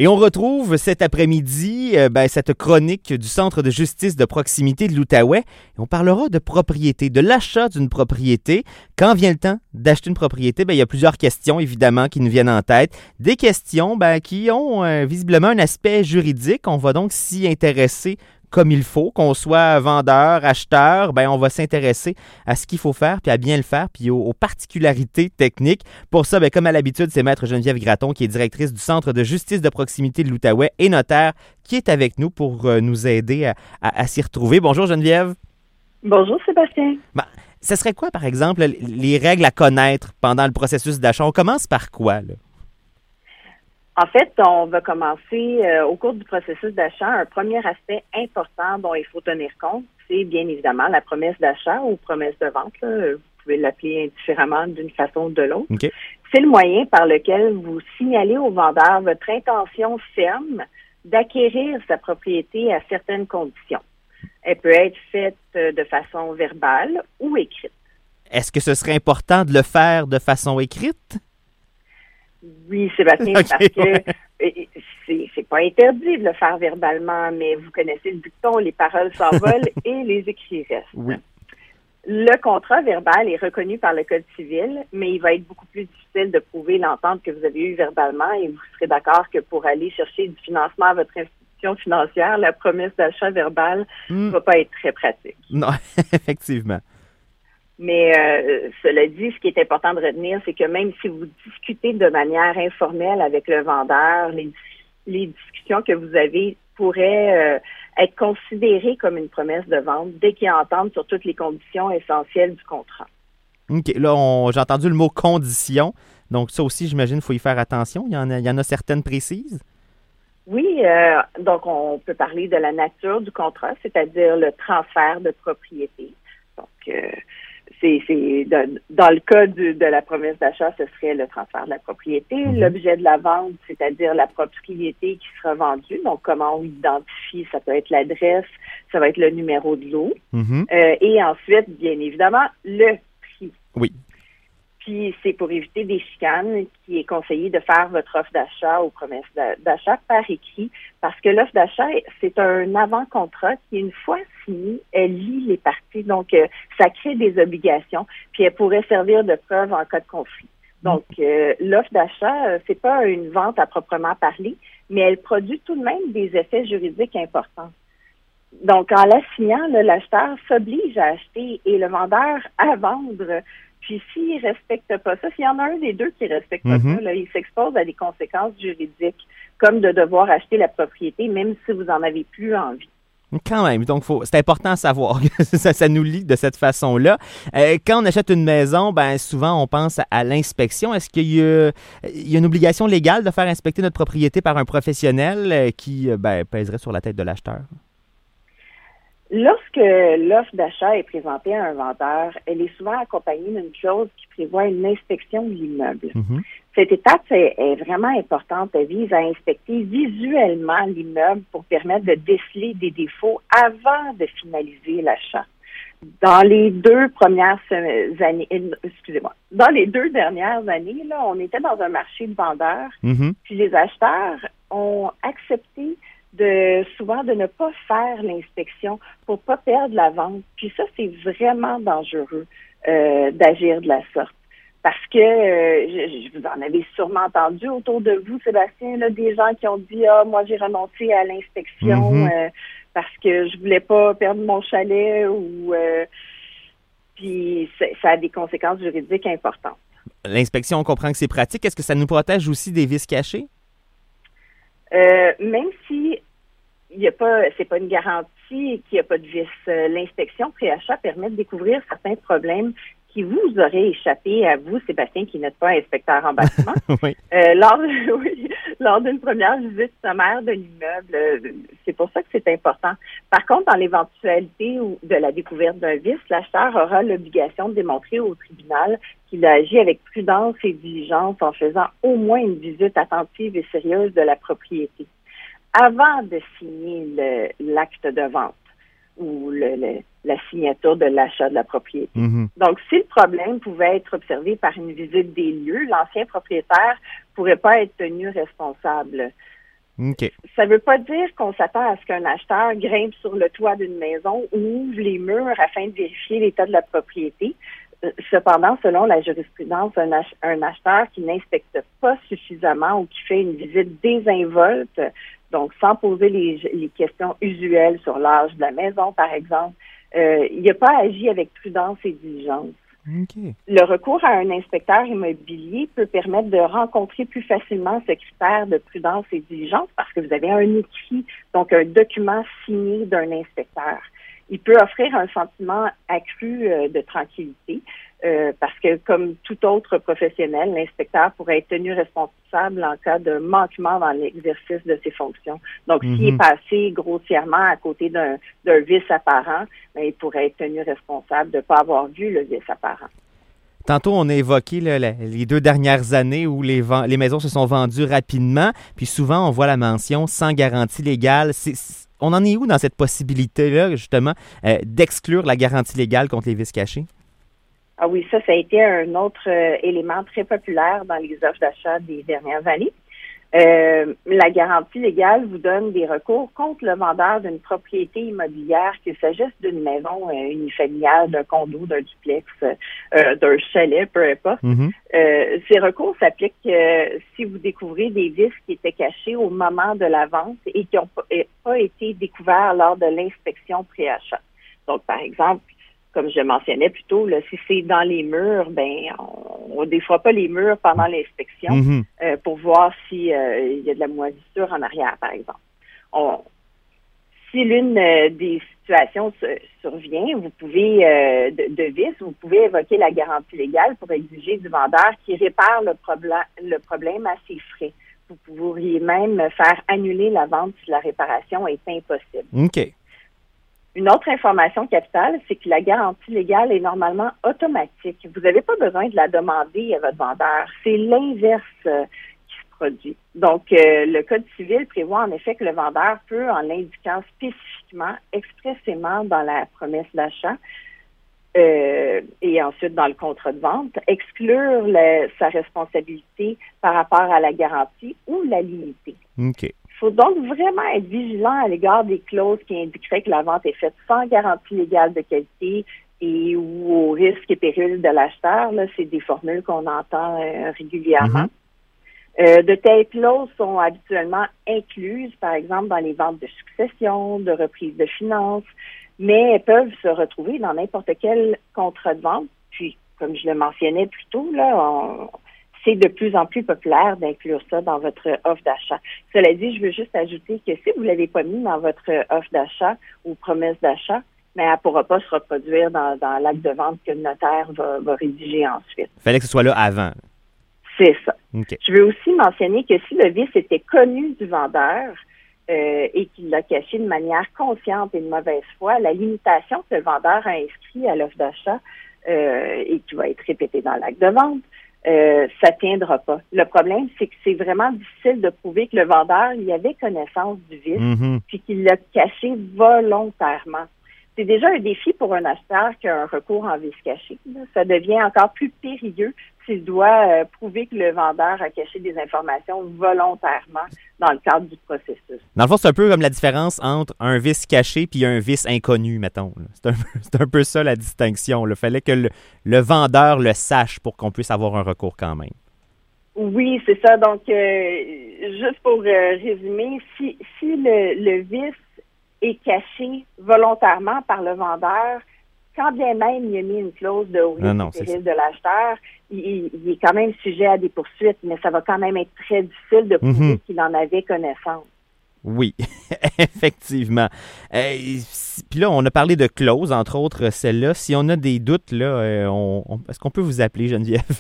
Et on retrouve cet après-midi cette chronique du Centre de justice de proximité de l'Outaouais. Et on parlera de propriété, de l'achat d'une propriété. Quand vient le temps d'acheter une propriété, il y a plusieurs questions, évidemment, qui nous viennent en tête. Des questions qui ont visiblement un aspect juridique. On va donc s'y intéresser comme il faut, qu'on soit vendeur, acheteur, on va s'intéresser à ce qu'il faut faire, puis à bien le faire, puis aux particularités techniques. Pour ça, comme à l'habitude, c'est Maître Geneviève Gratton, qui est directrice du Centre de justice de proximité de l'Outaouais et notaire, qui est avec nous pour nous aider à s'y retrouver. Bonjour Geneviève. Bonjour Sébastien. Ce serait quoi, par exemple, les règles à connaître pendant le processus d'achat? On commence par quoi, là? En fait, on va commencer au cours du processus d'achat. Un premier aspect important dont il faut tenir compte, c'est bien évidemment la promesse d'achat ou promesse de vente. Là. Vous pouvez l'appeler indifféremment d'une façon ou de l'autre. Okay. C'est le moyen par lequel vous signalez au vendeur votre intention ferme d'acquérir sa propriété à certaines conditions. Elle peut être faite de façon verbale ou écrite. Est-ce que ce serait important de le faire de façon écrite? Oui, Sébastien, okay, parce que c'est pas interdit de le faire verbalement, mais vous connaissez le dicton, les paroles s'envolent et les écrits restent. Oui. Le contrat verbal est reconnu par le Code civil, mais il va être beaucoup plus difficile de prouver l'entente que vous avez eue verbalement et vous serez d'accord que pour aller chercher du financement à votre institution financière, la promesse d'achat verbale ne va pas être très pratique. Non, effectivement. Mais cela dit, ce qui est important de retenir, c'est que même si vous discutez de manière informelle avec le vendeur, les discussions que vous avez pourraient être considérées comme une promesse de vente dès qu'ils entendent sur toutes les conditions essentielles du contrat. OK. Là, j'ai entendu le mot « condition ». Donc, ça aussi, j'imagine, il faut y faire attention. Il y en a certaines précises? Oui. Donc, on peut parler de la nature du contrat, c'est-à-dire le transfert de propriété. Donc, dans le cas de la promesse d'achat, ce serait le transfert de la propriété. L'objet de la vente, c'est-à-dire la propriété qui sera vendue. Donc, comment on identifie, ça peut être l'adresse, ça va être le numéro de lot. Et ensuite, bien évidemment, le prix. Oui. Puis, c'est pour éviter des chicanes qu'il est conseillé de faire votre offre d'achat ou promesse d'achat par écrit, parce que l'offre d'achat, c'est un avant-contrat qui, une fois signé, elle lie les parties. Donc, ça crée des obligations, puis elle pourrait servir de preuve en cas de conflit. Donc, l'offre d'achat, c'est pas une vente à proprement parler, mais elle produit tout de même des effets juridiques importants. Donc, en la signant, l'acheteur s'oblige à acheter et le vendeur à vendre. Puis s'il ne respecte pas ça, s'il y en a un des deux qui ne respecte pas ça, là, il s'expose à des conséquences juridiques, comme de devoir acheter la propriété, même si vous n'en avez plus envie. Quand même, donc c'est important à savoir que ça nous lie de cette façon-là. Quand on achète une maison, souvent on pense à l'inspection. Est-ce qu'il y a une obligation légale de faire inspecter notre propriété par un professionnel qui pèserait sur la tête de l'acheteur? Lorsque l'offre d'achat est présentée à un vendeur, elle est souvent accompagnée d'une clause qui prévoit une inspection de l'immeuble. Cette étape est vraiment importante. Elle vise à inspecter visuellement l'immeuble pour permettre de déceler des défauts avant de finaliser l'achat. Dans les deux dernières années, là, on était dans un marché de vendeurs, puis les acheteurs ont accepté souvent de ne pas faire l'inspection pour pas perdre la vente. Puis ça, c'est vraiment dangereux d'agir de la sorte. Parce que je vous en avez sûrement entendu autour de vous, Sébastien, là, des gens qui ont dit « Ah, moi, j'ai renoncé à l'inspection parce que je voulais pas perdre mon chalet » ou puis ça a des conséquences juridiques importantes. L'inspection, on comprend que c'est pratique. Est-ce que ça nous protège aussi des vices cachés? Même si c'est pas une garantie qu'il n'y a pas de vice. L'inspection pré-achat permet de découvrir certains problèmes qui vous auraient échappé à vous, Sébastien, qui n'êtes pas inspecteur en bâtiment. Oui. Lors d'une première visite sommaire de l'immeuble. C'est pour ça que c'est important. Par contre, dans l'éventualité de la découverte d'un vice, l'acheteur aura l'obligation de démontrer au tribunal qu'il a agi avec prudence et diligence en faisant au moins une visite attentive et sérieuse de la propriété avant de signer l'acte de vente ou la signature de l'achat de la propriété. Donc, si le problème pouvait être observé par une visite des lieux, l'ancien propriétaire pourrait pas être tenu responsable OK. Ça ne veut pas dire qu'on s'attend à ce qu'un acheteur grimpe sur le toit d'une maison ou ouvre les murs afin de vérifier l'état de la propriété. Cependant, selon la jurisprudence, un acheteur qui n'inspecte pas suffisamment ou qui fait une visite désinvolte, donc sans poser les questions usuelles sur l'âge de la maison, par exemple, il n'a pas agi avec prudence et diligence. OK. Le recours à un inspecteur immobilier peut permettre de rencontrer plus facilement ce critère de prudence et diligence parce que vous avez un écrit, donc un document signé d'un inspecteur. Il peut offrir un sentiment accru de tranquillité parce que, comme tout autre professionnel, l'inspecteur pourrait être tenu responsable en cas de manquement dans l'exercice de ses fonctions. Donc, s'il est passé grossièrement à côté d'un vice apparent, bien, il pourrait être tenu responsable de ne pas avoir vu le vice apparent. Tantôt, on a évoqué là, les 2 dernières années où les maisons se sont vendues rapidement, puis souvent, on voit la mention « sans garantie légale ». On en est où dans cette possibilité-là, justement, d'exclure la garantie légale contre les vices cachés? Ah oui, ça a été un autre élément très populaire dans les offres d'achat des dernières années. La garantie légale vous donne des recours contre le vendeur d'une propriété immobilière, qu'il s'agisse d'une maison unifamiliale, d'un condo, d'un duplex, d'un chalet, peu importe. Ces recours s'appliquent si vous découvrez des vices qui étaient cachés au moment de la vente et qui n'ont pas été découverts lors de l'inspection pré-achat. Donc, par exemple, comme je mentionnais plus tôt, là, si c'est dans les murs, ben on ne défroie pas les murs pendant l'inspection pour voir s'il y a de la moisissure en arrière, par exemple. Si l'une des situations survient, vous pouvez de vice, vous pouvez évoquer la garantie légale pour exiger du vendeur qui répare le problème à ses frais. Vous pourriez même faire annuler la vente si la réparation est impossible. OK. Une autre information capitale, c'est que la garantie légale est normalement automatique. Vous n'avez pas besoin de la demander à votre vendeur. C'est l'inverse qui se produit. Donc, le Code civil prévoit en effet que le vendeur peut, en l'indiquant spécifiquement, expressément dans la promesse d'achat et ensuite dans le contrat de vente, exclure sa responsabilité par rapport à la garantie ou la limiter. OK. Il faut donc vraiment être vigilant à l'égard des clauses qui indiqueraient que la vente est faite sans garantie légale de qualité et ou au risque et péril de l'acheteur. Là, c'est des formules qu'on entend régulièrement. De telles clauses sont habituellement incluses, par exemple, dans les ventes de succession, de reprise de finances, mais elles peuvent se retrouver dans n'importe quel contrat de vente. Puis, comme je le mentionnais plus tôt, là, c'est de plus en plus populaire d'inclure ça dans votre offre d'achat. Cela dit, je veux juste ajouter que si vous ne l'avez pas mis dans votre offre d'achat ou promesse d'achat, mais elle ne pourra pas se reproduire dans l'acte de vente que le notaire va rédiger ensuite. Il fallait que ce soit là avant. C'est ça. Okay. Je veux aussi mentionner que si le vice était connu du vendeur et qu'il l'a caché de manière consciente et de mauvaise foi, la limitation que le vendeur a inscrite à l'offre d'achat et qui va être répétée dans l'acte de vente, ça ne tiendra pas. Le problème, c'est que c'est vraiment difficile de prouver que le vendeur y avait connaissance du vice puis qu'il l'a caché volontairement. C'est déjà un défi pour un acheteur qui a un recours en vice caché. Ça devient encore plus périlleux s'il doit prouver que le vendeur a caché des informations volontairement dans le cadre du processus. Dans le fond, c'est un peu comme la différence entre un vice caché et un vice inconnu, mettons. C'est un peu ça la distinction. Il fallait que le vendeur le sache pour qu'on puisse avoir un recours quand même. Oui, c'est ça. Donc, juste pour résumer, si le vice est caché volontairement par le vendeur, quand bien même il a mis une clause de haut risque et péril de l'acheteur, il est quand même sujet à des poursuites, mais ça va quand même être très difficile de prouver qu'il en avait connaissance. Oui, effectivement. Puis là, on a parlé de clauses, entre autres celle-là. Si on a des doutes, là, est-ce qu'on peut vous appeler, Geneviève?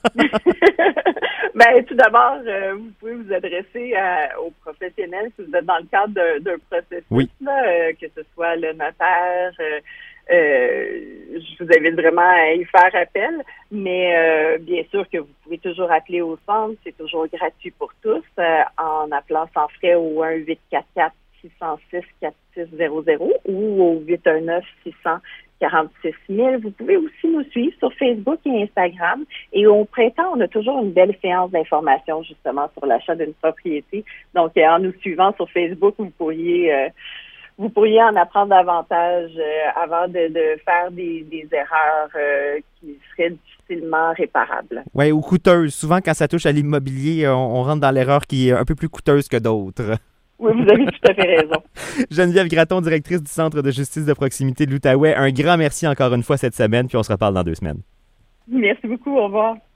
Ben, tout d'abord, vous pouvez vous adresser aux professionnels si vous êtes dans le cadre d'un processus, là, que ce soit le notaire. Je vous invite vraiment à y faire appel, mais bien sûr que vous pouvez toujours appeler au centre, c'est toujours gratuit pour tous, en appelant sans frais au 1-844-606-4600 ou au 46 000. Vous pouvez aussi nous suivre sur Facebook et Instagram. Et au printemps, on a toujours une belle séance d'information justement sur l'achat d'une propriété. Donc, en nous suivant sur Facebook, vous pourriez en apprendre davantage avant de faire des erreurs qui seraient difficilement réparables. Oui, ou coûteuses. Souvent, quand ça touche à l'immobilier, on rentre dans l'erreur qui est un peu plus coûteuse que d'autres. Oui, vous avez tout à fait raison. Geneviève Gratton, directrice du Centre de justice de proximité de l'Outaouais, un grand merci encore une fois cette semaine, puis on se reparle dans 2 semaines. Merci beaucoup, au revoir.